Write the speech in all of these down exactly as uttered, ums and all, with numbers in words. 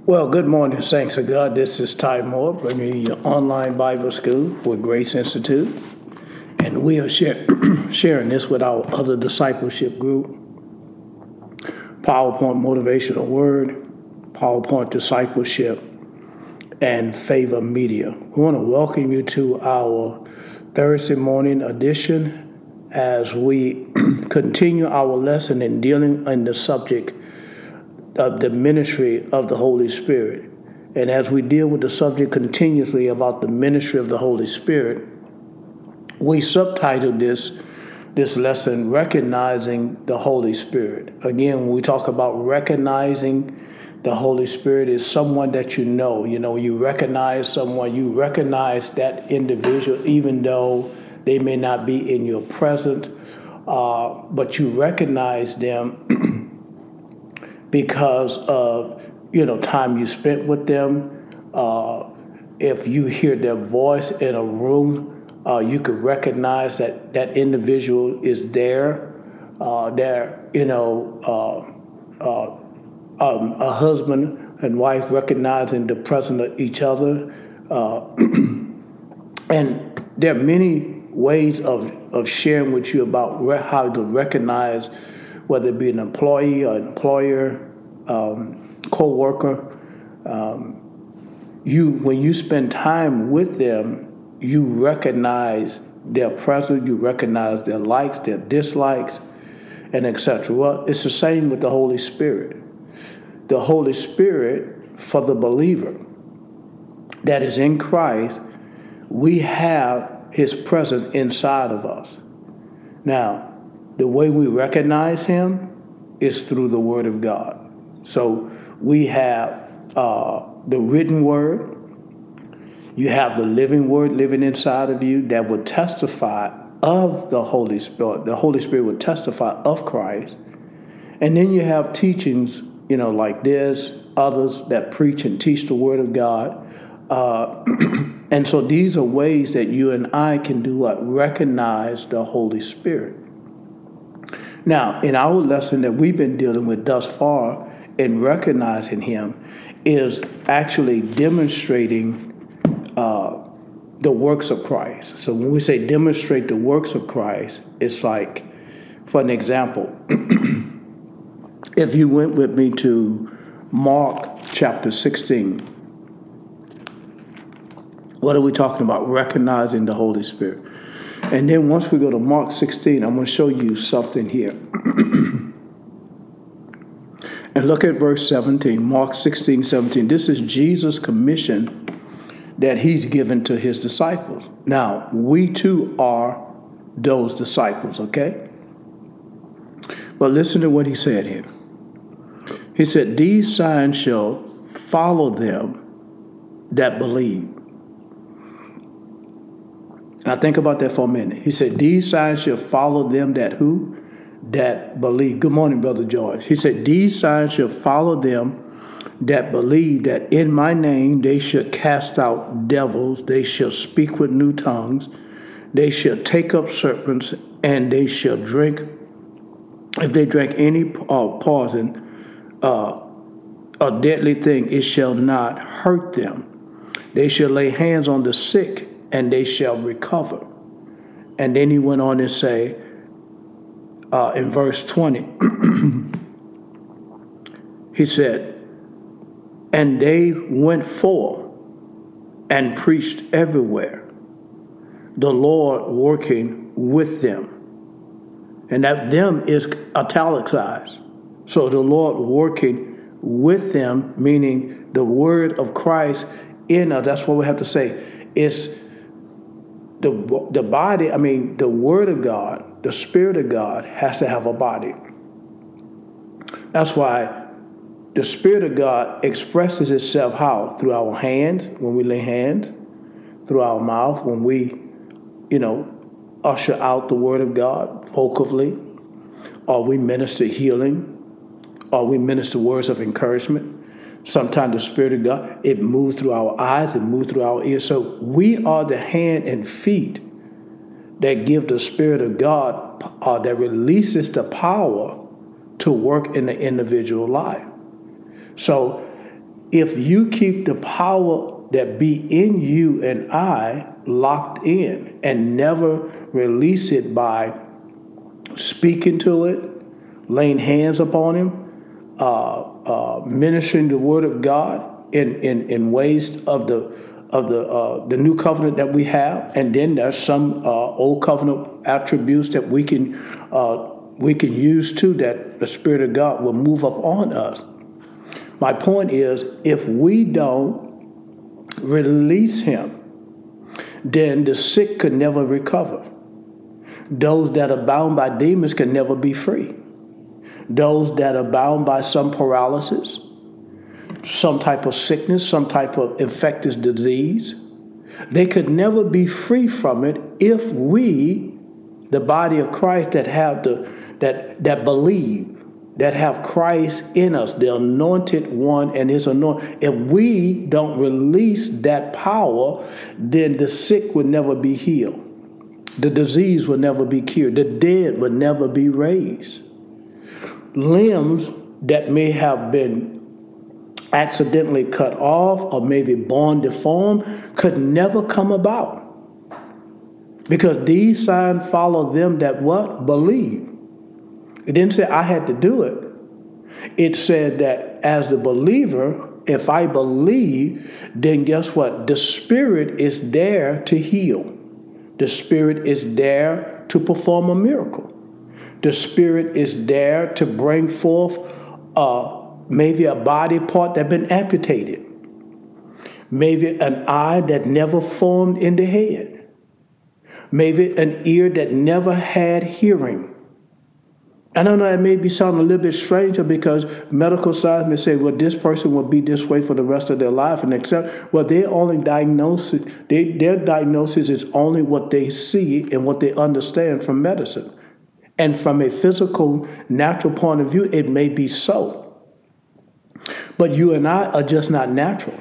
Well, good morning, saints of God. This is Ty Moore, bringing you your online Bible school with Grace Institute. And we are share, sharing this with our other discipleship group, PowerPoint Motivational Word, PowerPoint Discipleship, and Favor Media. We want to welcome you to our Thursday morning edition as we continue our lesson in dealing in the subject of the ministry of the Holy Spirit. And as we deal with the subject continuously about the ministry of the Holy Spirit, we subtitled this this lesson, Recognizing the Holy Spirit. Again, when we talk about recognizing the Holy Spirit, is someone that you know. You know, you recognize someone, you recognize that individual, even though they may not be in your presence, uh, but you recognize them because of, you know, time you spent with them. Uh, if you hear their voice in a room, uh, you could recognize that that individual is there. Uh, they're, you know, uh, uh, um, a husband and wife recognizing the presence of each other. Uh, and there are many ways of, of sharing with you about re- how to recognize, whether it be an employee or an employer, um, co-worker. Um, you, when you spend time with them, you recognize their presence, you recognize their likes, their dislikes, and et cetera. Well, it's the same with the Holy Spirit. The Holy Spirit, for the believer that is in Christ, we have His presence inside of us. Now, the way we recognize Him is through the Word of God. So we have uh, the written Word. You have the living Word living inside of you that will testify of the Holy Spirit. The Holy Spirit will testify of Christ. And then you have teachings, you know, like this, others that preach and teach the Word of God. Uh, and so these are ways that you and I can do what? Recognize the Holy Spirit. Now, in our lesson that we've been dealing with thus far in recognizing Him is actually demonstrating uh, the works of Christ. So when we say demonstrate the works of Christ, it's like, for an example, if you went with me to Mark chapter sixteen, what are we talking about? Recognizing the Holy Spirit. And then once we go to Mark sixteen, I'm going to show you something here. And look at verse seventeen, Mark sixteen, seventeen. This is Jesus' commission that He's given to His disciples. Now, we too are those disciples, okay? But listen to what He said here. He said, these signs shall follow them that believe. Now think about that for a minute. He said, these signs shall follow them that who? That believe. Good morning, Brother George. He said, these signs shall follow them that believe, that in my name they shall cast out devils, they shall speak with new tongues, they shall take up serpents, and they shall drink, if they drink any uh, poison, uh, a deadly thing, it shall not hurt them. They shall lay hands on the sick, and they shall recover. And then he went on to say, uh, in verse twenty, he said, and they went forth and preached everywhere, the Lord working with them. And that them is italicized. So the Lord working with them, meaning the word of Christ in us. That's what we have to say. It's the, the body, I mean, the word of God, the Spirit of God has to have a body. That's why the Spirit of God expresses itself how? Through our hands, when we lay hands, through our mouth, when we, you know, usher out the Word of God vocally, or we minister healing, or we minister words of encouragement. Sometimes the Spirit of God, it moves through our eyes, it moves through our ears. So we are the hand and feet that give the Spirit of God, uh, that releases the power to work in the individual life. So if you keep the power that be in you and I locked in and never release it by speaking to it, laying hands upon him, uh, uh, ministering the word of God in, in, in ways of the of the uh, the new covenant that we have, and then there's some uh, old covenant attributes that we can uh, we can use too, that the Spirit of God will move up on us. My point is, if we don't release him, then the sick could never recover. Those that are bound by demons can never be free. Those that are bound by some paralysis, some type of sickness, some type of infectious disease, they could never be free from it if we, the body of Christ that have the that that believe, that have Christ in us, the anointed one and his anointing, if we don't release that power, then the sick would never be healed. The disease will never be cured. The dead will never be raised. Limbs that may have been accidentally cut off or maybe born deformed could never come about. Because these signs follow them that what? Believe. It didn't say I had to do it. It said that as the believer, if I believe, then guess what? The Spirit is there to heal. The Spirit is there to perform a miracle. The Spirit is there to bring forth uh, maybe a body part that's been amputated. Maybe an eye that never formed in the head. Maybe an ear that never had hearing. I don't know, it may be sounding a little bit stranger because medical science may say, well, this person will be this way for the rest of their life and accept. Well, their only diagnosis, they, their diagnosis is only what they see and what they understand from medicine. And from a physical, natural point of view, it may be so. But you and I are just not natural.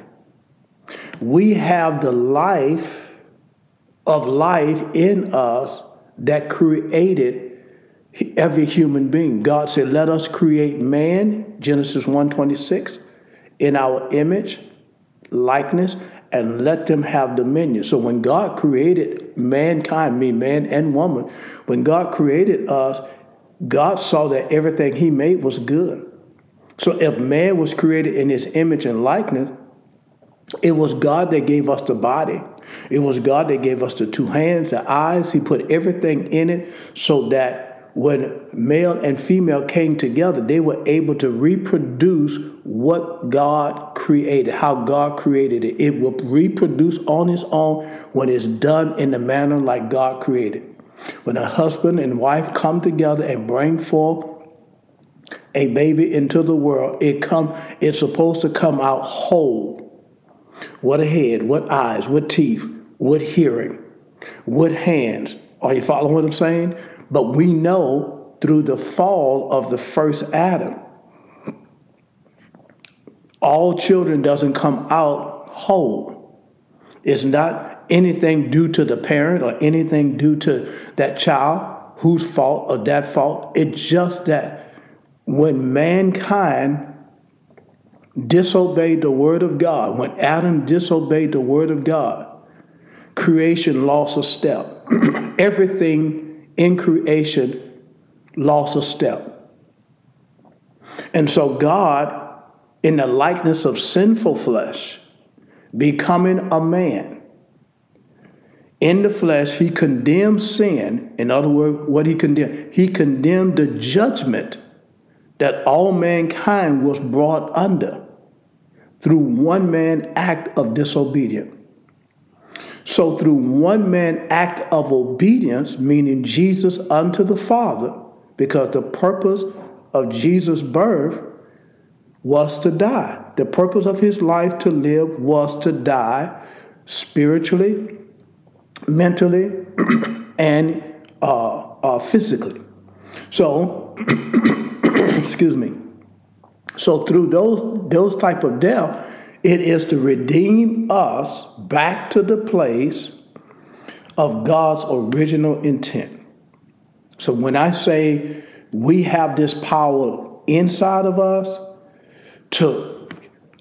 We have the life of life in us that created every human being. God said, let us create man, Genesis one twenty-six, in our image, likeness, and let them have dominion. So when God created mankind, me, man and woman, when God created us, God saw that everything he made was good. So if man was created in his image and likeness, it was God that gave us the body. It was God that gave us the two hands, the eyes. He put everything in it so that when male and female came together, they were able to reproduce what God created, how God created it. It will reproduce on its own when it's done in the manner like God created. When a husband and wife come together and bring forth a baby into the world, it come, it's supposed to come out whole. What a head, what eyes, what teeth, what hearing, what hands. Are you following what I'm saying? But we know through the fall of the first Adam, all children doesn't come out whole. It's not anything due to the parent or anything due to that child whose fault or that fault. It's just that when mankind disobeyed the word of God, when Adam disobeyed the word of God, creation lost a step. Everything in creation lost a step. And so God, in the likeness of sinful flesh, becoming a man, in the flesh, he condemned sin. In other words, what he condemned? He condemned the judgment that all mankind was brought under through one man act of disobedience. So through one man act of obedience, meaning Jesus unto the Father, because the purpose of Jesus' birth was to die. The purpose of his life to live was to die spiritually, mentally, and uh, uh, physically. So, excuse me. So through those those type of death, it is to redeem us back to the place of God's original intent. So when I say we have this power inside of us to uh,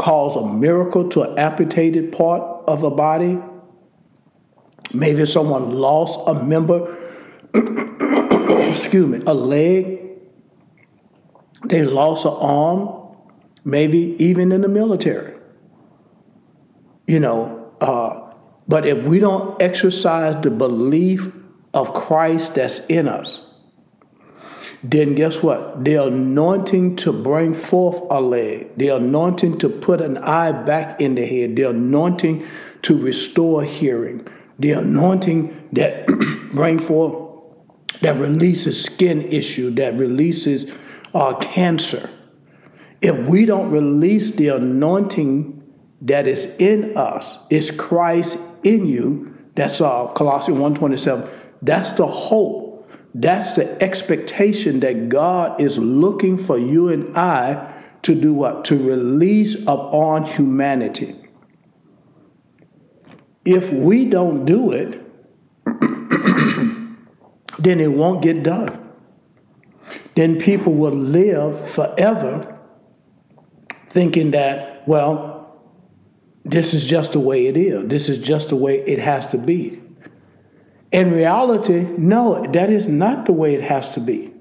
cause a miracle to an amputated part of a body. Maybe someone lost a member, excuse me, a leg. They lost an arm, maybe even in the military. You know, uh, but if we don't exercise the belief of Christ that's in us, then guess what? The anointing to bring forth a leg, the anointing to put an eye back in the head, the anointing to restore hearing, the anointing that bring forth, that releases skin issue, that releases uh, cancer. If we don't release the anointing that is in us, is Christ in you, that's uh, Colossians one twenty-seven, that's the hope. That's the expectation that God is looking for you and I to do what? To release upon humanity. If we don't do it, then it won't get done. Then people will live forever thinking that, well, this is just the way it is. This is just the way it has to be. In reality, no, that is not the way it has to be.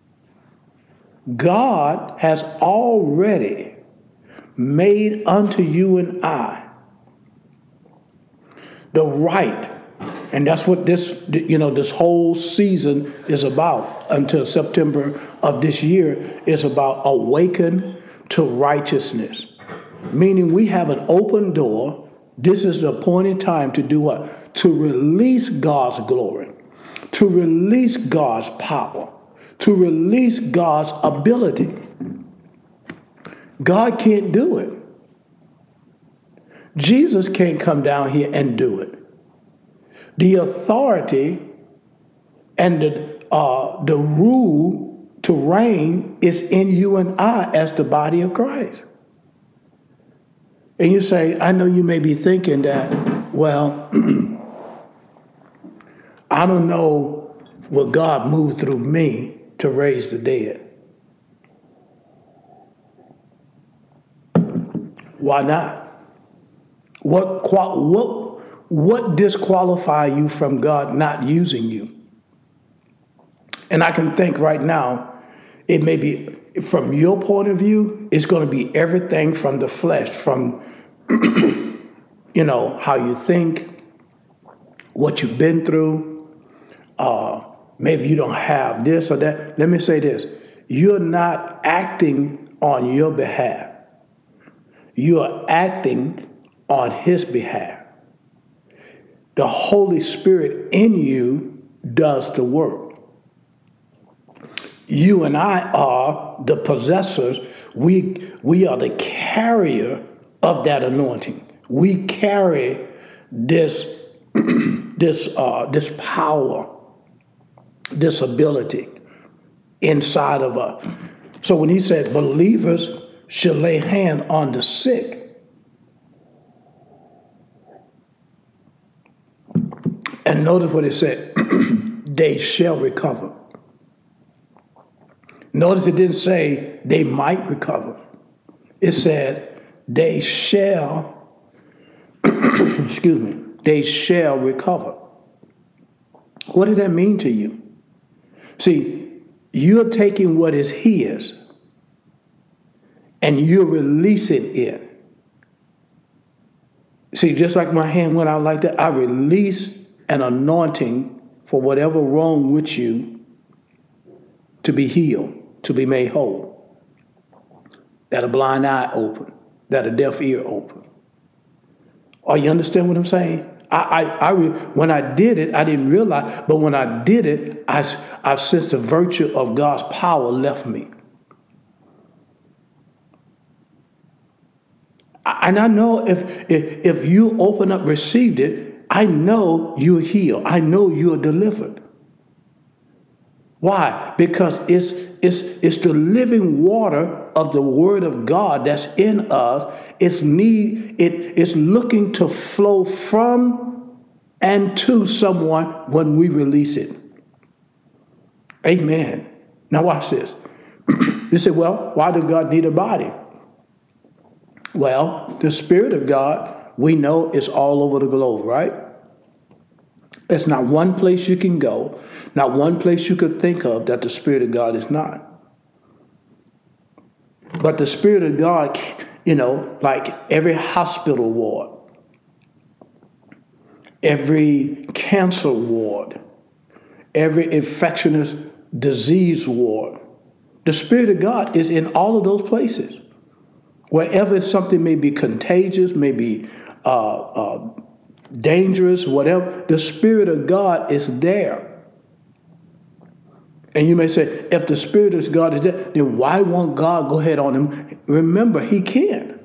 God has already made unto you and I the right, and that's what this, you know, this whole season is about until September of this year, is about awaken to righteousness. Meaning we have an open door. This is the appointed time to do what? To release God's glory, to release God's power, to release God's ability. God can't do it. Jesus can't come down here and do it. The authority and the, uh, the rule to reign is in you and I as the body of Christ. And you say, I know you may be thinking that, well, I don't know will God move through me to raise the dead. Why not? What what what disqualify you from God not using you? And I can think right now, it may be from your point of view, it's going to be everything from the flesh, from you know how you think, what you've been through. Uh, maybe you don't have this or that. Let me say this. You're not acting on your behalf. You're acting on his behalf. The Holy Spirit in you does the work. You and I are the possessors. We, we are the carrier of that anointing. We carry this, this, uh, this power, this ability inside of us. So when he said believers should lay hand on the sick, and notice what it said, they shall recover. Notice it didn't say they might recover. It said they shall, excuse me, they shall recover. What did that mean to you? See, you're taking what is his and you're releasing it. See, just like my hand went out like that, I release an anointing for whatever wrong with you to be healed, to be made whole. That a blind eye open, that a deaf ear open. Are you understand what I'm saying? I, I, I when I did it, I didn't realize, but when I did it, I, I sensed the virtue of God's power left me. And I know if, if, if you open up, received it, I know you're healed. I know you're delivered. Why? Because it's, it's, it's the living water of the word of God that's in us. It's need, it, it's looking to flow from and to someone when we release it. Amen. Now watch this. You say, well, why does God need a body? Well, the Spirit of God, we know, is all over the globe, right? There's not one place you can go, not one place you could think of that the Spirit of God is not. But the Spirit of God, you know, like every hospital ward, every cancer ward, every infectious disease ward, the Spirit of God is in all of those places. Wherever something may be contagious, may be uh, uh, dangerous, whatever, the Spirit of God is there. And you may say, if the Spirit of God is there, then why won't God go ahead on him? Remember, he can't.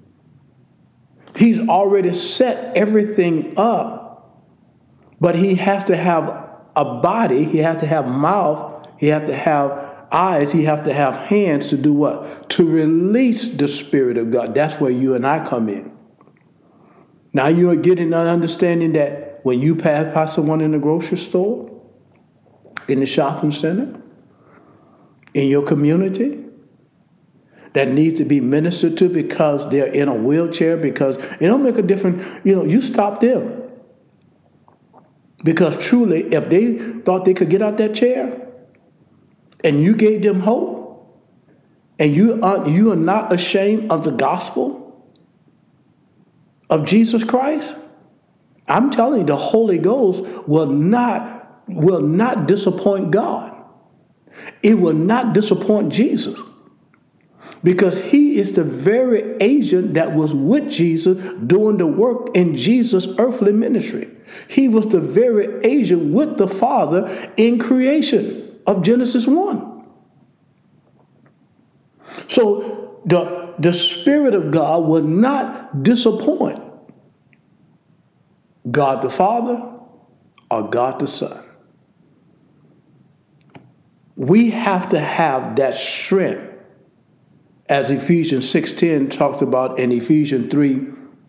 He's already set everything up, but he has to have a body, he has to have mouth, he has to have eyes, he has to have hands to do what? To release the Spirit of God. That's where you and I come in. Now you are getting an understanding that when you pass by someone in the grocery store, in the shopping center, in your community, that needs to be ministered to because they're in a wheelchair, because it don't make a difference, you know, you stop them. Because truly, if they thought they could get out that chair and you gave them hope, and you are, you are not ashamed of the gospel of Jesus Christ, I'm telling you, the Holy Ghost will not will not disappoint God. It will not disappoint Jesus, because he is the very agent that was with Jesus doing the work in Jesus' earthly ministry. He was the very agent with the Father in creation of Genesis one. So the, the Spirit of God will not disappoint God the Father or God the Son. We have to have that strength, as Ephesians six ten talked about, and Ephesians three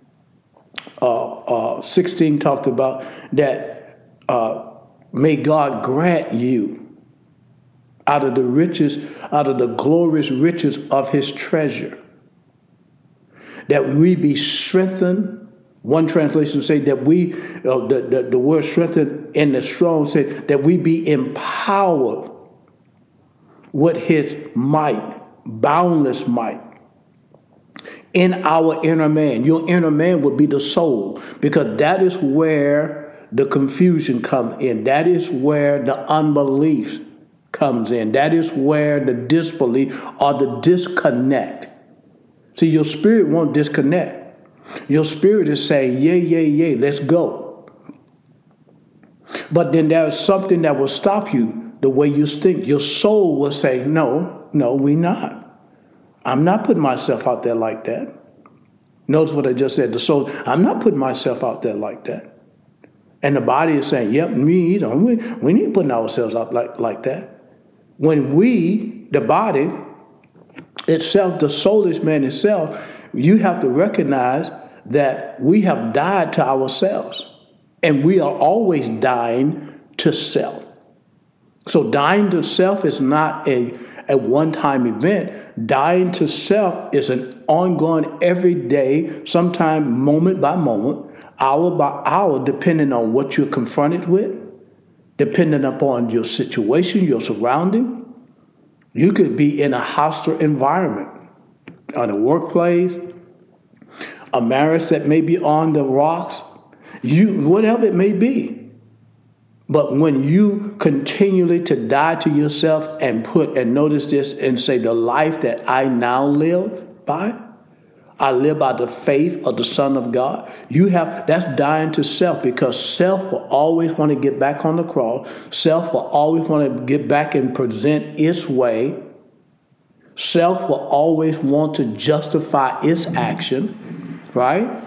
uh, uh, sixteen talked about, that uh, may God grant you out of the riches, out of the glorious riches of his treasure, that we be strengthened. One translation say that we, uh, the, the, the word strengthened in the strong said that we be empowered with his might, boundless might, in our inner man. Your inner man would be the soul, because that is where the confusion comes in. That is where the unbelief comes in. That is where the disbelief or the disconnect. See, your spirit won't disconnect. Your spirit is saying, yay, yay, yay, let's go. But then there's something that will stop you. The way you think, your soul will say, no, no, we not. I'm not putting myself out there like that. Notice what I just said. The soul, I'm not putting myself out there like that. And the body is saying, yep, me either. We, we ain't putting ourselves out like, like that. When we, the body itself, the soulless man itself, you have to recognize that we have died to ourselves. And we are always dying to self. So dying to self is not a, a one-time event. Dying to self is an ongoing, everyday, sometimes moment by moment, hour by hour, depending on what you're confronted with, depending upon your situation, your surrounding. You could be in a hostile environment, on a workplace, a marriage that may be on the rocks, you whatever it may be. But when you continually to die to yourself and put, and notice this, and say, the life that I now live by, I live by the faith of the Son of God. You have, that's dying to self, because self will always want to get back on the cross. Self will always want to get back and present its way. Self will always want to justify its action, right?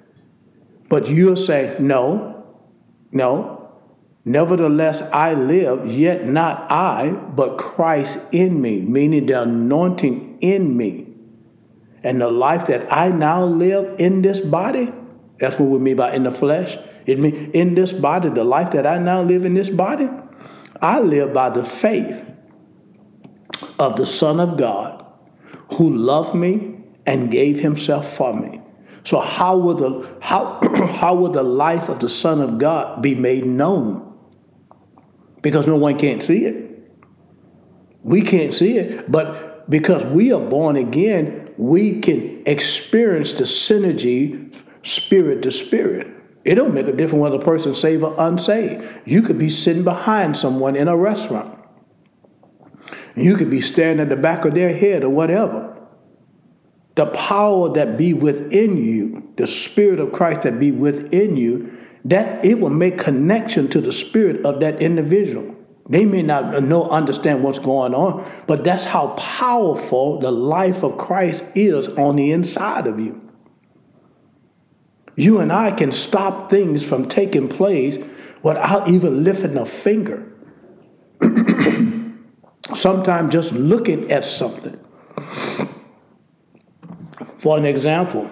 But you'll say, no, no. Nevertheless, I live, yet not I, but Christ in me, meaning the anointing in me. And the life that I now live in this body, that's what we mean by in the flesh. It means in this body, the life that I now live in this body, I live by the faith of the Son of God, who loved me and gave himself for me. So how will the how how will the life of the Son of God be made known? Because no one can't see it. We can't see it, but because we are born again, we can experience the synergy spirit to spirit. It don't make a difference whether a person's saved or unsaved. You could be sitting behind someone in a restaurant. You could be staring at the back of their head or whatever. The power that be within you, the Spirit of Christ that be within you, that it will make connection to the spirit of that individual. They may not know, understand what's going on, but that's how powerful the life of Christ is on the inside of you. You and I can stop things from taking place without even lifting a finger. Sometimes just looking at something. For an example,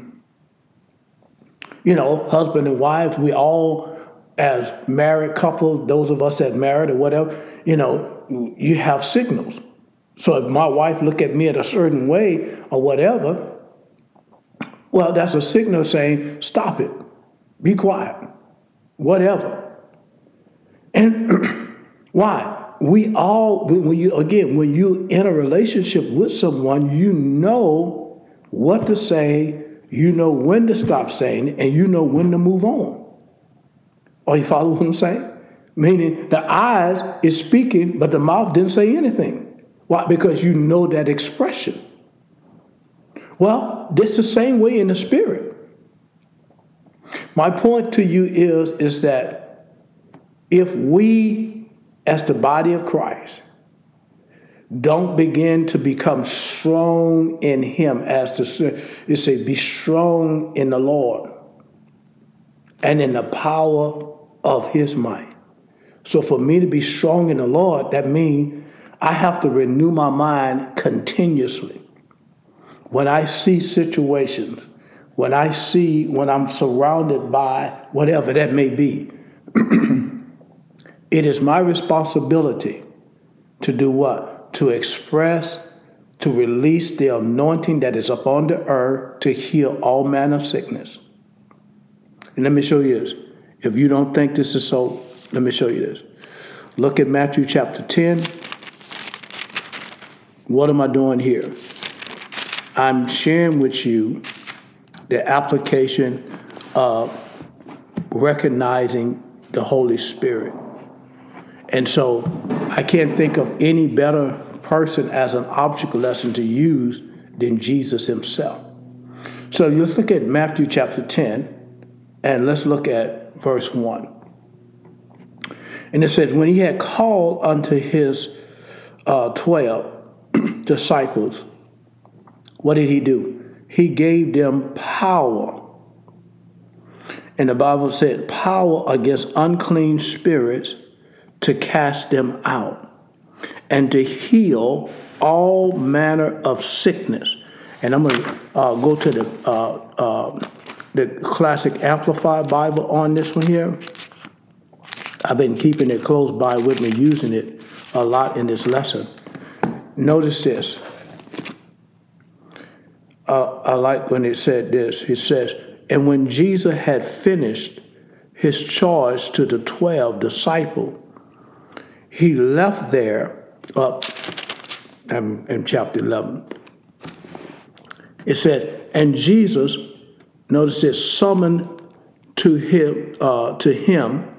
you know, husband and wife, we all, as married couples, those of us that married or whatever, you know, you have signals. So if my wife look at me in a certain way or whatever, well, that's a signal saying, stop it, be quiet, whatever. And why? We all, when you, again, when you're in a relationship with someone, you know what to say, you know when to stop saying, and you know when to move on. Are you follow what I'm saying? Meaning the eyes is speaking, but the mouth didn't say anything. Why? Because you know that expression. Well, this is the same way in the spirit. My point to you is, is that if we, as the body of Christ, don't begin to become strong in him, as the, it say, be strong in the Lord and in the power of his might. So for me to be strong in the Lord, that means I have to renew my mind continuously. When I see situations, when I see, when I'm surrounded by whatever that may be, it is my responsibility to do what? To express, to release the anointing that is upon the earth to heal all manner of sickness. And let me show you this. If you don't think this is so, let me show you this. Look at Matthew chapter ten. What am I doing here? I'm sharing with you the application of recognizing the Holy Spirit. And so I can't think of any better person as an object lesson to use than Jesus himself. So let's look at Matthew chapter ten, and let's look at verse one. And it says, when he had called unto his uh, twelve disciples, what did he do? He gave them power. And the Bible said, power against unclean spirits to cast them out and to heal all manner of sickness. And I'm going to uh, go to the uh, uh, the Classic Amplified Bible on this one here. I've been keeping it close by with me, using it a lot in this lesson. Notice this. Uh, I like when it said this. It says, and when Jesus had finished his charge to the twelve disciples, he left there up in, in chapter eleven. It said, and Jesus, notice this, summoned to him, uh, to him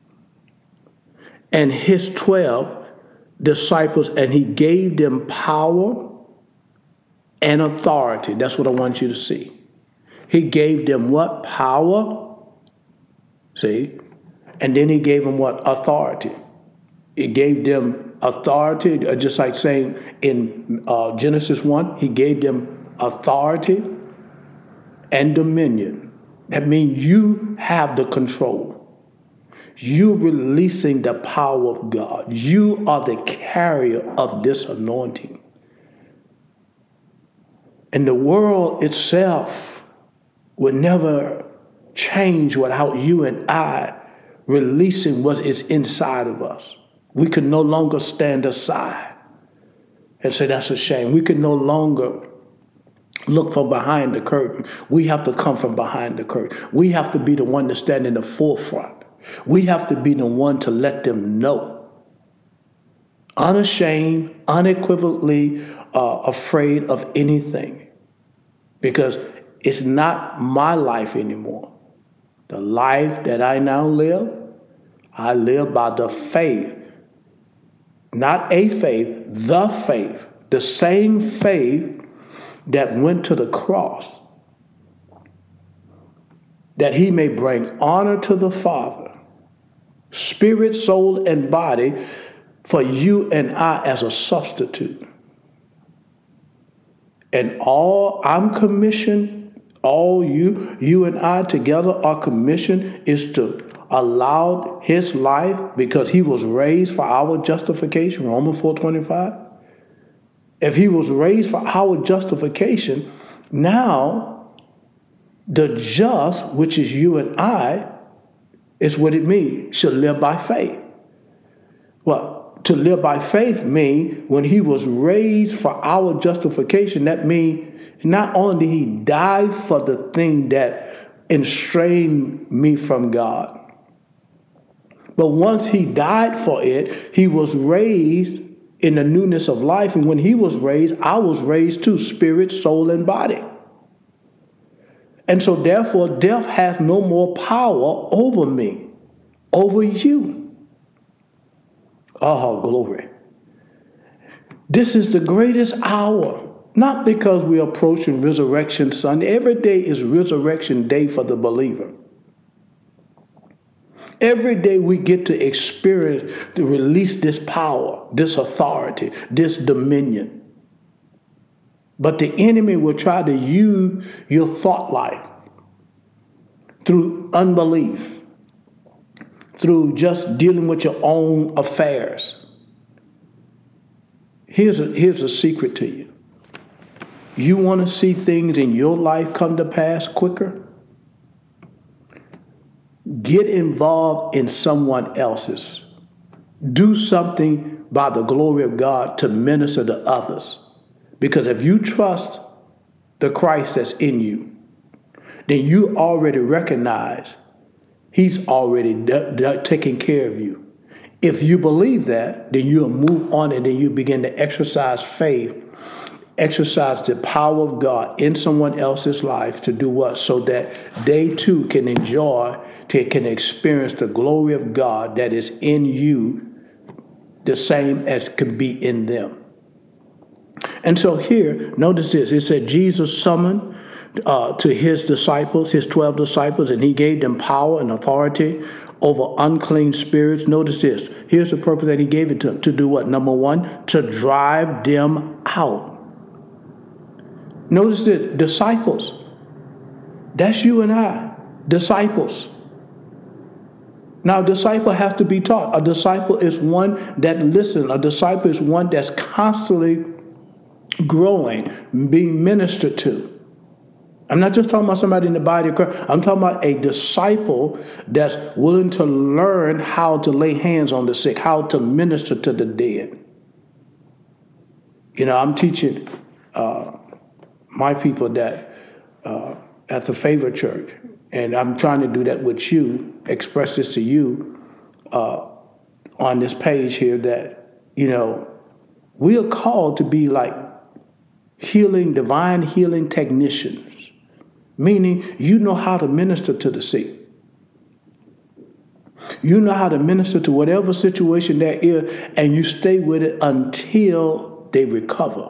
and his twelve disciples, and he gave them power and authority. That's what I want you to see. He gave them what? Power. See? And then he gave them what? Authority. He gave them authority, just like saying in uh, Genesis one, he gave them authority and dominion. That means you have the control. You're releasing the power of God. You are the carrier of this anointing. And the world itself would never change without you and I releasing what is inside of us. We could no longer stand aside and say that's a shame. We could no longer look from behind the curtain. We have to come from behind the curtain. We have to be the one to stand in the forefront. We have to be the one to let them know. Unashamed, unequivocally uh, afraid of anything. Because it's not my life anymore. The life that I now live, I live by the faith. Not a faith, the faith. The same faith that went to the cross, that he may bring honor to the Father, spirit, soul, and body, for you and I as a substitute. And all I'm commissioned, all you, you and I together are commissioned is to allow his life, because he was raised for our justification, Romans four twenty-five. If he was raised for our justification, now the just, which is you and I, is what it means, should live by faith. Well, to live by faith means when he was raised for our justification, that means not only did he die for the thing that estranged me from God, but once he died for it, he was raised in the newness of life. And when he was raised, I was raised too, spirit, soul, and body. And so therefore, death has no more power over me, over you. Oh, glory. This is the greatest hour, not because we're approaching Resurrection Sunday. Every day is Resurrection Day for the believer. Every day we get to experience, to release this power, this authority, this dominion. But the enemy will try to use your thought life through unbelief, through just dealing with your own affairs. Here's a, here's a secret to you. You want to see things in your life come to pass quicker? Get involved in someone else's. Do something by the glory of God to minister to others. Because if you trust the Christ that's in you, then you already recognize he's already d- d- taking care of you. If you believe that, then you'll move on and then you begin to exercise faith, exercise the power of God in someone else's life to do what? So that they too can enjoy, they can experience the glory of God that is in you, the same as can be in them. And so here, notice this. It said Jesus summoned uh, to his disciples, his twelve disciples, and he gave them power and authority over unclean spirits. Notice this. Here's the purpose that he gave it to them. To do what? Number one, to drive them out. Notice this. Disciples. That's you and I. Disciples. Now, a disciple has to be taught. A disciple is one that listens. A disciple is one that's constantly growing, being ministered to. I'm not just talking about somebody in the body of Christ. I'm talking about a disciple that's willing to learn how to lay hands on the sick, how to minister to the dead. You know, I'm teaching uh, my people that uh, at the Favor Church, and I'm trying to do that with you, express this to you uh, on this page here, that, you know, we are called to be like healing, divine healing technicians, meaning you know how to minister to the sick. You know how to minister to whatever situation there is, and you stay with it until they recover.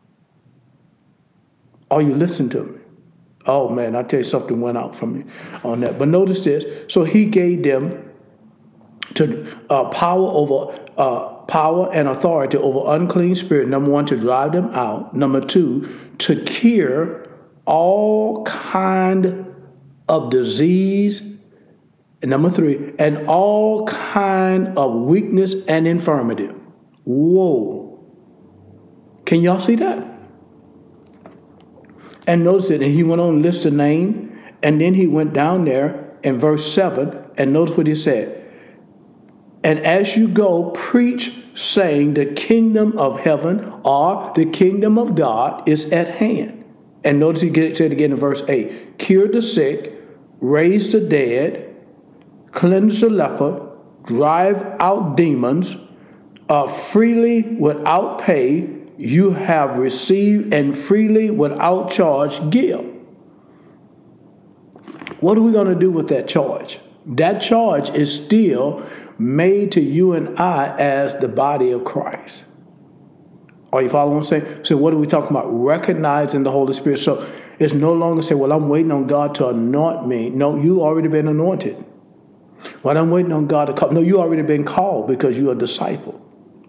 Or you listen to me. Oh, man, I tell you, something went out from me on that. But notice this. So he gave them to uh, power over uh, power and authority over unclean spirit. Number one, to drive them out. Number two, to cure all kind of disease. And number three, and all kind of weakness and infirmity. Whoa. Can y'all see that? And notice it, and he went on to list the name, and then he went down there in verse seven, and notice what he said. And as you go, preach, saying the kingdom of heaven or the kingdom of God is at hand. And notice he said again in verse eight, cure the sick, raise the dead, cleanse the leper, drive out demons, uh, freely without pay you have received, and freely without charge give. What are we going to do with that charge? That charge is still made to you and I as the body of Christ. Are you following what I'm saying? So what are we talking about? Recognizing the Holy Spirit. So it's no longer say, well, I'm waiting on God to anoint me. No, you already been anointed. Well, I'm waiting on God to call. No, you already been called because you're a disciple.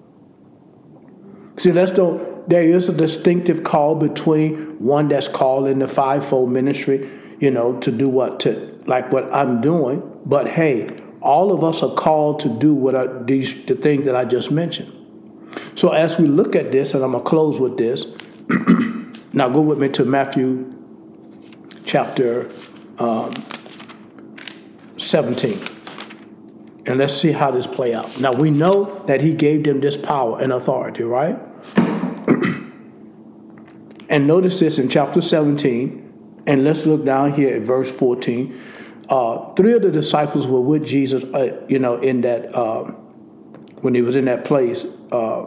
See, let's don't, there is a distinctive call between one that's called in the fivefold ministry, you know, to do what, to like what I'm doing. But hey, all of us are called to do what I, these the things that I just mentioned. So as we look at this, and I'm going to close with this. Now go with me to Matthew chapter um, seventeen. And let's see how this play out. Now we know that he gave them this power and authority, right? And notice this in chapter seventeen. And let's look down here at verse fourteen. Uh, three of the disciples were with Jesus, uh, you know, in that, uh, when he was in that place, uh,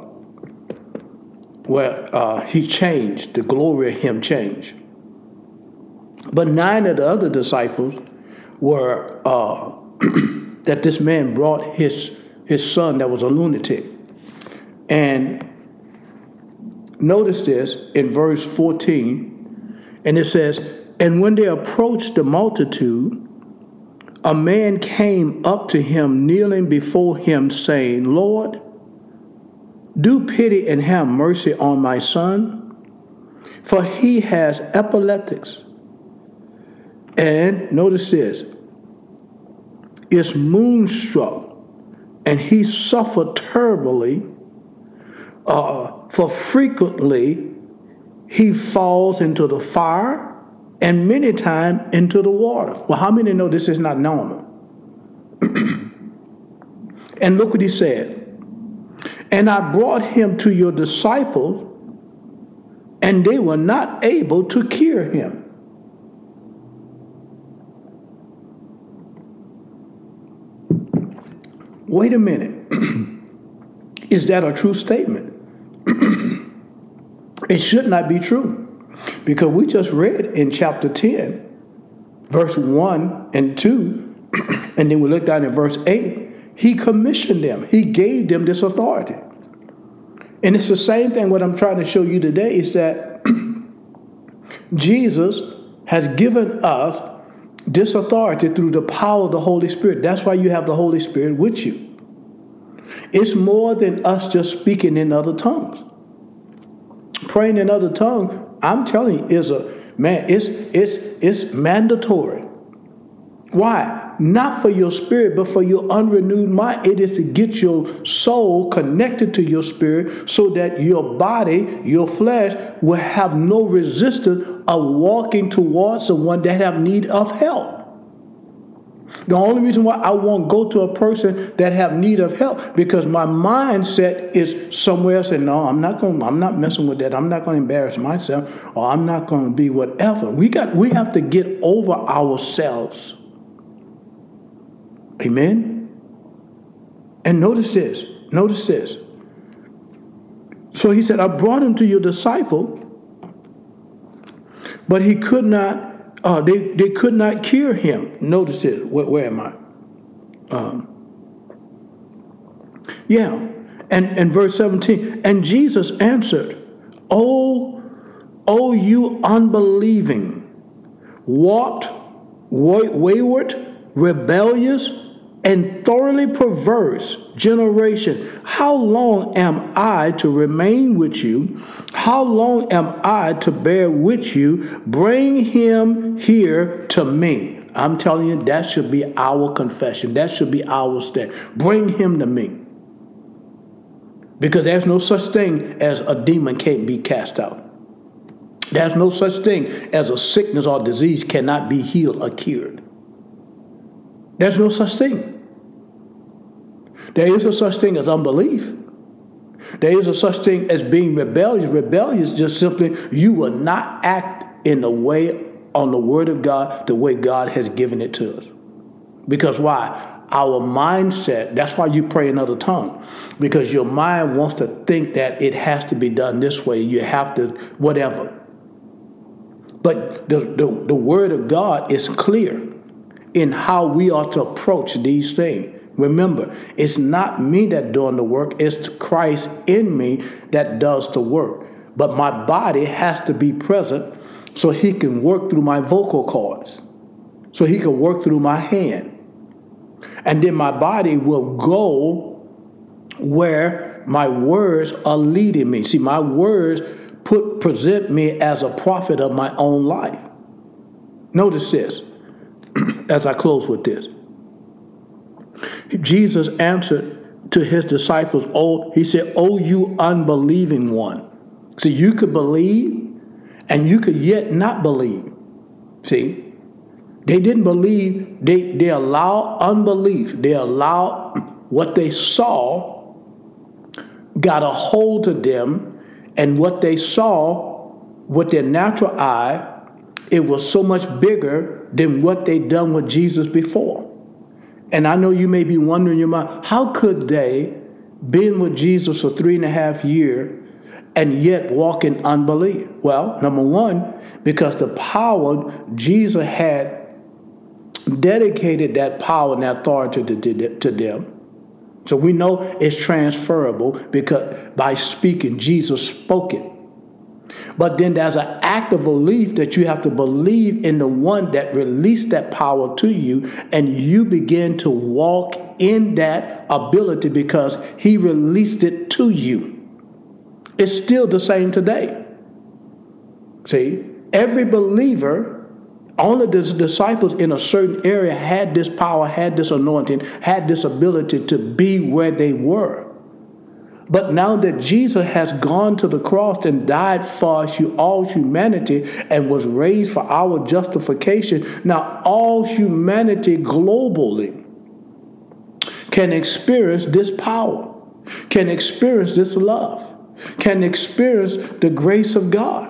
where uh, he changed, the glory of him changed. But nine of the other disciples were, uh, that this man brought his, his son that was a lunatic. And notice this in verse fourteen, and it says, and when they approached the multitude, a man came up to him, kneeling before him, saying, Lord, do pity and have mercy on my son, for he has epileptics. And notice this, is moonstruck, and he suffered terribly, uh, for frequently he falls into the fire, and many times into the water. Well, how many know this is not normal? And look what he said. And I brought him to your disciples, and they were not able to cure him. Wait a minute. Is that a true statement? It should not be true. Because we just read in chapter ten, verse one and two, and then we look down at verse eight, he commissioned them. He gave them this authority. And it's the same thing what I'm trying to show you today is that Jesus has given us this authority through the power of the Holy Spirit. That's why you have the Holy Spirit with you. It's more than us just speaking in other tongues. Praying in other tongues, I'm telling you, is a man, it's it's it's mandatory. Why? Not for your spirit, but for your unrenewed mind. It is to get your soul connected to your spirit so that your body, your flesh, will have no resistance of walking towards someone that have need of help. The only reason why I won't go to a person that have need of help because my mindset is somewhere else. And no, I'm not going. I'm not messing with that. I'm not going to embarrass myself, or I'm not going to be whatever. We got. We have to get over ourselves. Amen. And notice this. Notice this. So he said, "I brought him to your disciple, but he could not." Uh, they, they could not cure him. Notice this. Where, where am I? Um, yeah. And, and verse seventeen. And Jesus answered, Oh, oh you unbelieving, what wayward, rebellious, and thoroughly perverse generation, how long am I to remain with you? How long am I to bear with you? Bring him here to me. I'm telling you, that should be our confession. That should be our stand. Bring him to me. Because there's no such thing as a demon can't be cast out. There's no such thing as a sickness or disease cannot be healed or cured. There's no such thing. There is a such thing as unbelief. There is a such thing as being rebellious. Rebellious just simply you will not act in the way, on the word of God, the way God has given it to us. Because why? Our mindset, that's why you pray in other tongue. Because your mind wants to think that it has to be done this way. You have to, whatever. But the, the, the word of God is clear in how we are to approach these things. Remember, it's not me that doing the work, it's Christ in me that does the work. But my body has to be present so he can work through my vocal cords, so he can work through my hand. And then my body will go where my words are leading me. See, my words put present me as a prophet of my own life. Notice this as I close with this. Jesus answered to his disciples, oh, he said, oh, you unbelieving one. See, you could believe and you could yet not believe. See, they didn't believe. They, they allowed unbelief. They allowed what they saw got a hold of them, and what they saw with their natural eye, it was so much bigger than what they'd done with Jesus before. And I know you may be wondering in your mind, how could they been with Jesus for three and a half years and yet walk in unbelief? Well, number one, because the power Jesus had dedicated that power and that authority to, to them. So we know it's transferable because by speaking, Jesus spoke it. But then there's an act of belief that you have to believe in the one that released that power to you, and you begin to walk in that ability because he released it to you. It's still the same today. See, every believer, only the disciples in a certain area had this power, had this anointing, had this ability to be where they were. But now that Jesus has gone to the cross and died for all humanity and was raised for our justification, now all humanity globally can experience this power, can experience this love, can experience the grace of God.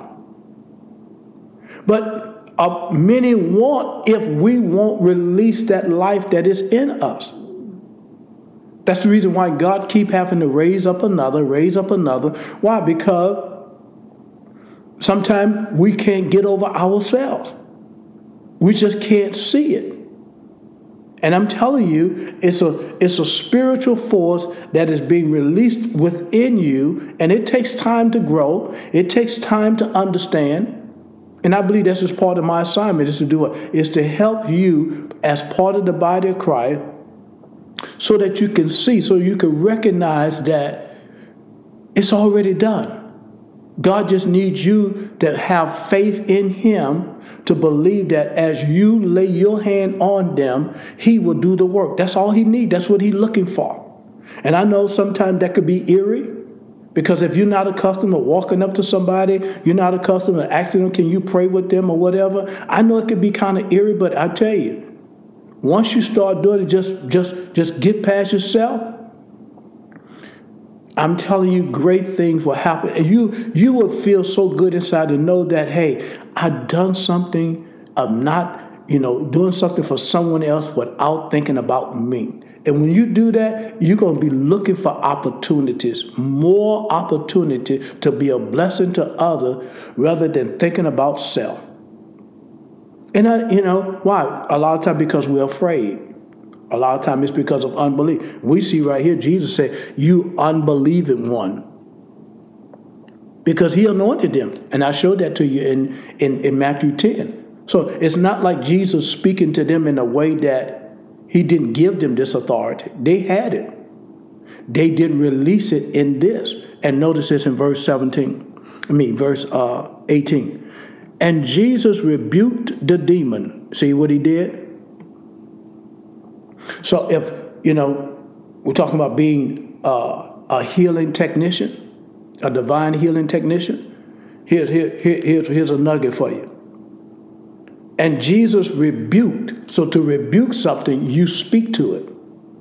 But uh, many want, if we won't release that life that is in us. That's the reason why God keep having to raise up another, raise up another. Why? Because sometimes we can't get over ourselves. We just can't see it. And I'm telling you, it's a, it's a spiritual force that is being released within you, and it takes time to grow. It takes time to understand. And I believe that's just part of my assignment, is to do it, is to help you as part of the body of Christ, so that you can see, so you can recognize that it's already done. God just needs you to have faith in him, to believe that as you lay your hand on them, he will do the work. That's all he needs. That's what he's looking for. And I know sometimes that could be eerie, because if you're not accustomed to walking up to somebody, you're not accustomed to asking them, can you pray with them or whatever? I know it could be kind of eerie, but I tell you, once you start doing it, just, just, just get past yourself. I'm telling you, great things will happen. And you, you will feel so good inside to know that, hey, I've done something of not, you know, doing something for someone else without thinking about me. And when you do that, you're going to be looking for opportunities, more opportunity to be a blessing to others rather than thinking about self. And, I, you know, why? A lot of times because we're afraid. A lot of times it's because of unbelief. We see right here, Jesus said, you unbelieving one. Because he anointed them. And I showed that to you in, in, in Matthew ten. So it's not like Jesus speaking to them in a way that he didn't give them this authority. They had it. They didn't release it in this. And notice this in verse seventeen. I mean, verse uh, eighteen. And Jesus rebuked the demon. See what he did? So if, you know, we're talking about being uh, a healing technician, a divine healing technician, here, here, here, here's, here's a nugget for you. And Jesus rebuked. So to rebuke something, you speak to it.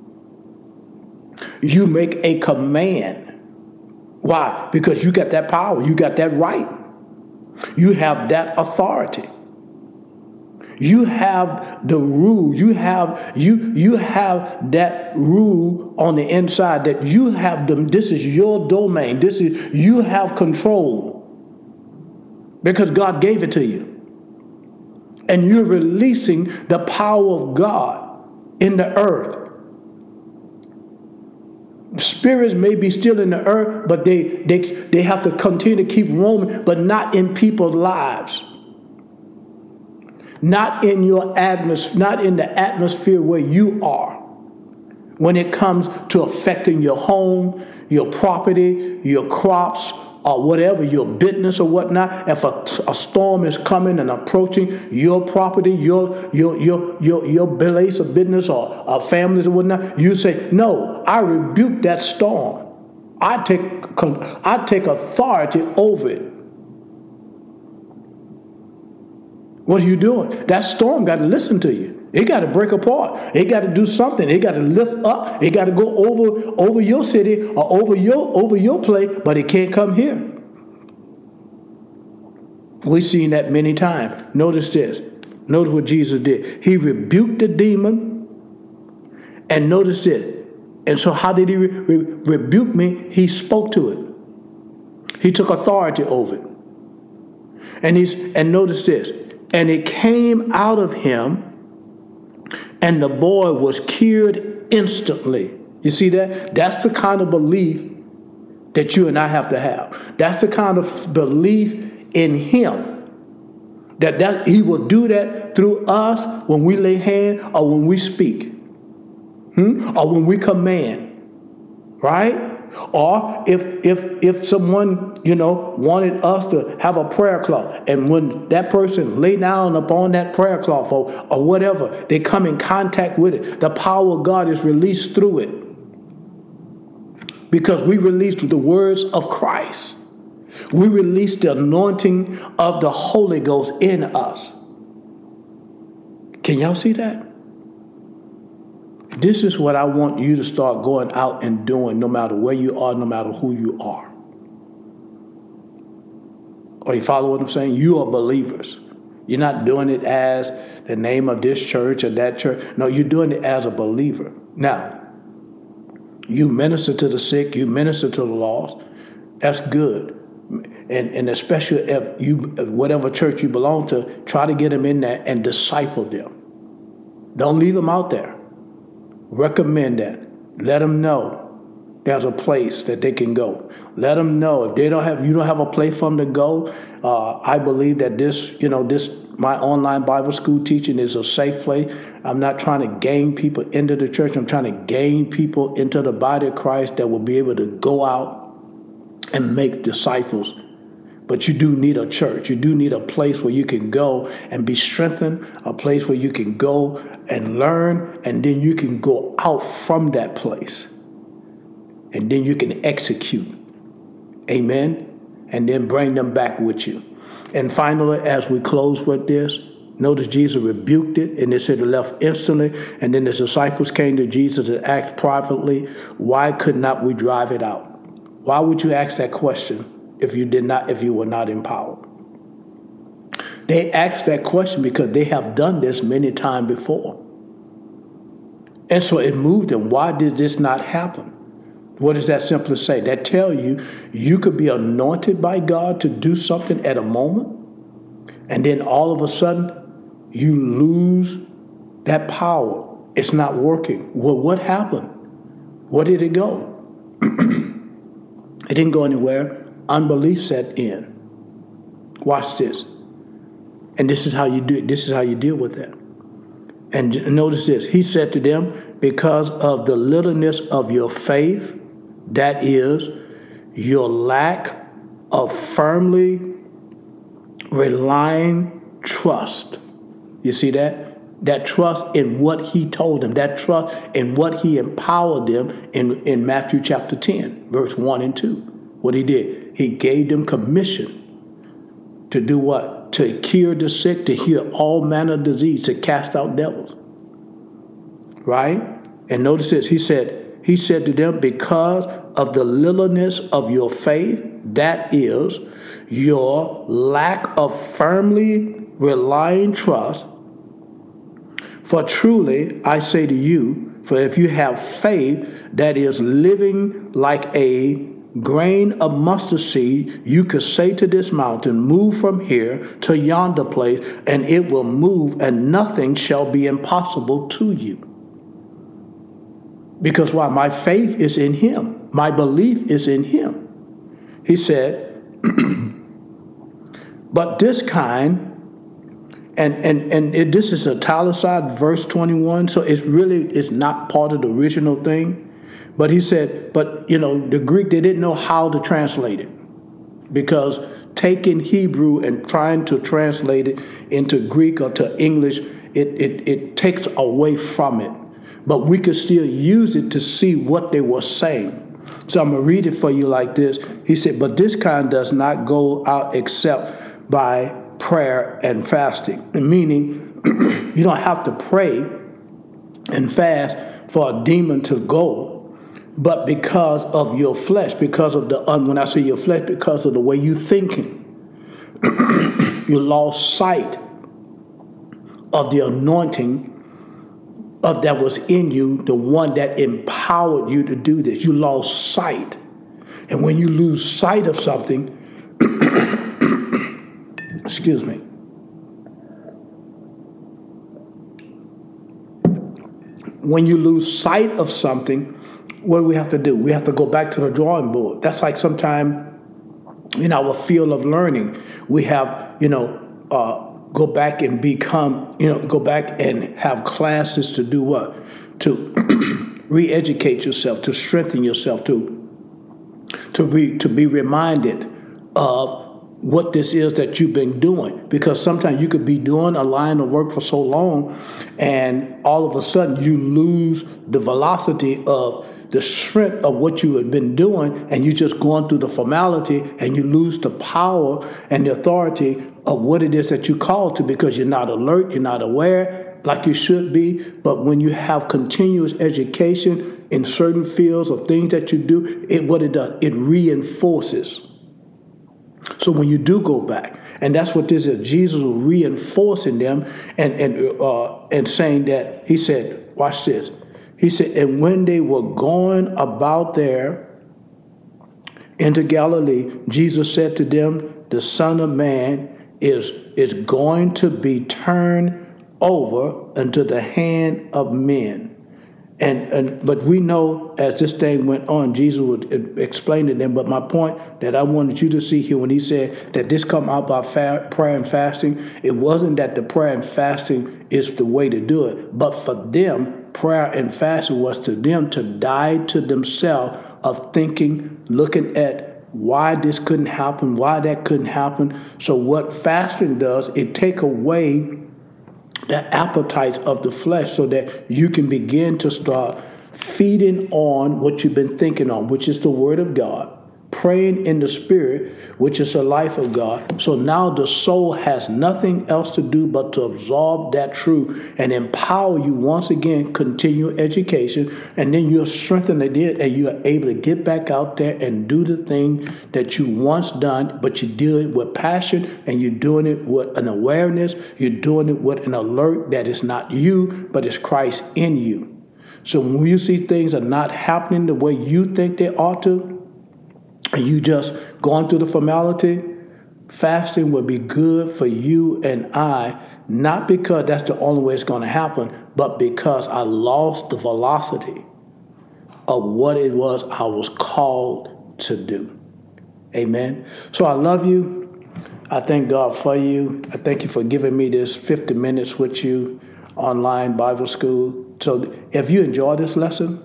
You make a command. Why? Because you got that power. You got that right. You have that authority. You have the rule. You have you you have that rule on the inside that you have them. This is your domain. This is you have control because God gave it to you. And you're releasing the power of God in the earth. Spirits may be still in the earth, but they, they, they have to continue to keep roaming, but not in people's lives. Not in your atmosphere, not in the atmosphere where you are. When it comes to affecting your home, your property, your crops, or whatever, your business or whatnot, if a, a storm is coming and approaching your property, your your your your your place of business or, or families or whatnot, you say, no, I rebuke that storm. I take I take authority over it. What are you doing? That storm got to listen to you. It got to break apart. It got to do something. It got to lift up. It got to go over over your city or over your over your place, but it can't come here. We've seen that many times. Notice this. Notice what Jesus did. He rebuked the demon. And notice this. And so how did he re- re- rebuke me? He spoke to it. He took authority over it. And he's and notice this. And it came out of him. And the boy was cured instantly. You see that? That's the kind of belief that you and I have to have. That's the kind of belief in him. That, that he will do that through us when we lay hands or when we speak. Hmm? Or when we command. Right? Or if if if someone, you know, wanted us to have a prayer cloth, and when that person lay down upon that prayer cloth or, or whatever, they come in contact with it, the power of God is released through it. Because we released the words of Christ. We released the anointing of the Holy Ghost in us. Can y'all see that? This is what I want you to start going out and doing, no matter where you are, no matter who you are. Or you follow what I'm saying? You are believers. You're not doing it as the name of this church or that church. No, you're doing it as a believer. Now, you minister to the sick, you minister to the lost. That's good. And, and especially if you, whatever church you belong to, try to get them in there and disciple them. Don't leave them out there. Recommend that. Let them know there's a place that they can go. Let them know if they don't have, you don't have a place for them to go. Uh, I believe that this, you know, this my online Bible school teaching is a safe place. I'm not trying to gain people into the church. I'm trying to gain people into the body of Christ that will be able to go out and make disciples. But you do need a church. You do need a place where you can go and be strengthened, a place where you can go and learn, and then you can go out from that place. And then you can execute. Amen? And then bring them back with you. And finally, as we close with this, notice Jesus rebuked it, and it said it left instantly. And then the disciples came to Jesus and asked privately, why could not we drive it out? Why would you ask that question? If you did not, if you were not empowered. They asked that question because they have done this many times before. And so it moved them. Why did this not happen? What does that simply say? That tell you, you could be anointed by God to do something at a moment, and then all of a sudden, you lose that power. It's not working. Well, what happened? Where did it go? It didn't go anywhere. Unbelief set in. Watch this. And this is how you do it. This is how you deal with that. And notice this. He said to them, because of the littleness of your faith, that is, your lack of firmly relying trust. You see that? That trust in what he told them. That trust in what he empowered them in, in Matthew chapter ten, verse one and two. What he did. He gave them commission to do what? To cure the sick, to heal all manner of disease, to cast out devils. Right? And notice this. He said, he said to them, because of the littleness of your faith, that is, your lack of firmly relying trust. For truly, I say to you, for if you have faith that is living like a grain of mustard seed, you could say to this mountain, move from here to yonder place, and it will move, and nothing shall be impossible to you. Because why? My faith is in him. My belief is in him. He said, but this kind, and and and it, this is italicized verse twenty-one, so it's really, it's not part of the original thing. But he said, but, you know, the Greek, they didn't know how to translate it, because taking Hebrew and trying to translate it into Greek or to English, it, it, it takes away from it. But we could still use it to see what they were saying. So I'm going to read it for you like this. He said, but this kind does not go out except by prayer and fasting, meaning you don't have to pray and fast for a demon to go. But because of your flesh, because of the, when I say your flesh, because of the way you're thinking, you lost sight of the anointing of that was in you, the one that empowered you to do this. You lost sight. And when you lose sight of something, excuse me, when you lose sight of something, what do we have to do? We have to go back to the drawing board. That's like sometime in our field of learning, we have, you know, uh, go back and become, you know, go back and have classes to do what? To re-educate yourself, to strengthen yourself, to to be to be reminded of what this is that you've been doing. Because sometimes you could be doing a line of work for so long, and all of a sudden you lose the velocity of the strength of what you had been doing, and you're just going through the formality, and you lose the power and the authority of what it is that you called to, because you're not alert, you're not aware like you should be. But when you have continuous education in certain fields of things that you do, it what it does, it reinforces. So when you do go back, and that's what this is, Jesus was reinforcing them and and uh, and saying that, he said, watch this. He said, and when they were going about there into Galilee, Jesus said to them, the Son of Man is, is going to be turned over into the hand of men. And, and but we know as this thing went on, Jesus would explain to them. But my point that I wanted you to see here, when he said that this come out by fa- prayer and fasting, it wasn't that the prayer and fasting is the way to do it. But for them, prayer and fasting was to them to die to themselves of thinking, looking at why this couldn't happen, why that couldn't happen. So what fasting does, it take away the appetites of the flesh so that you can begin to start feeding on what you've been thinking on, which is the word of God, praying in the spirit, which is the life of God. So now the soul has nothing else to do but to absorb that truth and empower you once again, continue education, and then you're strengthened it and you're able to get back out there and do the thing that you once done, but you do it with passion and you're doing it with an awareness, you're doing it with an alert that it's not you, but it's Christ in you. So when you see things are not happening the way you think they ought to, and you just going through the formality, fasting will be good for you and I, not because that's the only way it's going to happen, but because I lost the velocity of what it was I was called to do. Amen. So I love you. I thank God for you. I thank you for giving me this fifty minutes with you online Bible school. So if you enjoy this lesson,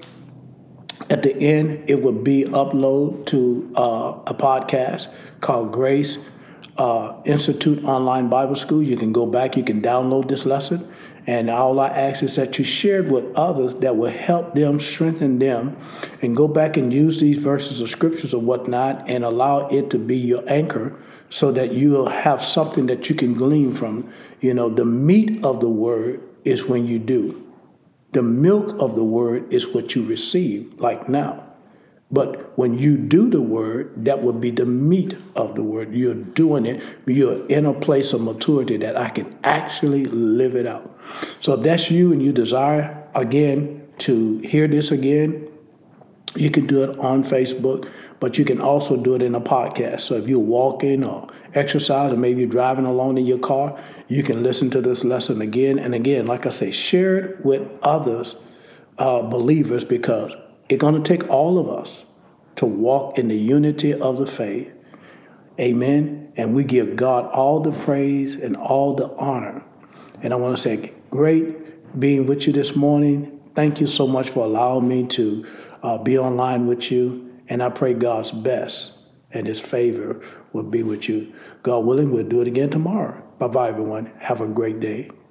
at the end, it will be upload to uh, a podcast called Grace uh, Institute Online Bible School. You can go back, you can download this lesson, and all I ask is that you share it with others that will help them, strengthen them, and go back and use these verses of scriptures or whatnot and allow it to be your anchor so that you'll have something that you can glean from. You know, the meat of the word is when you do. The milk of the word is what you receive, like now. But when you do the word, that would be the meat of the word. You're doing it. You're in a place of maturity that I can actually live it out. So if that's you and you desire, again, to hear this again, you can do it on Facebook, but you can also do it in a podcast. So if you're walking or exercise, or maybe you're driving along in your car, you can listen to this lesson again and again. Like I say, share it with others, uh, believers, because it's going to take all of us to walk in the unity of the faith. Amen. And we give God all the praise and all the honor. And I want to say, great being with you this morning. Thank you so much for allowing me to uh, be online with you. And I pray God's best and his favor will be with you. God willing, we'll do it again tomorrow. Bye-bye, everyone. Have a great day.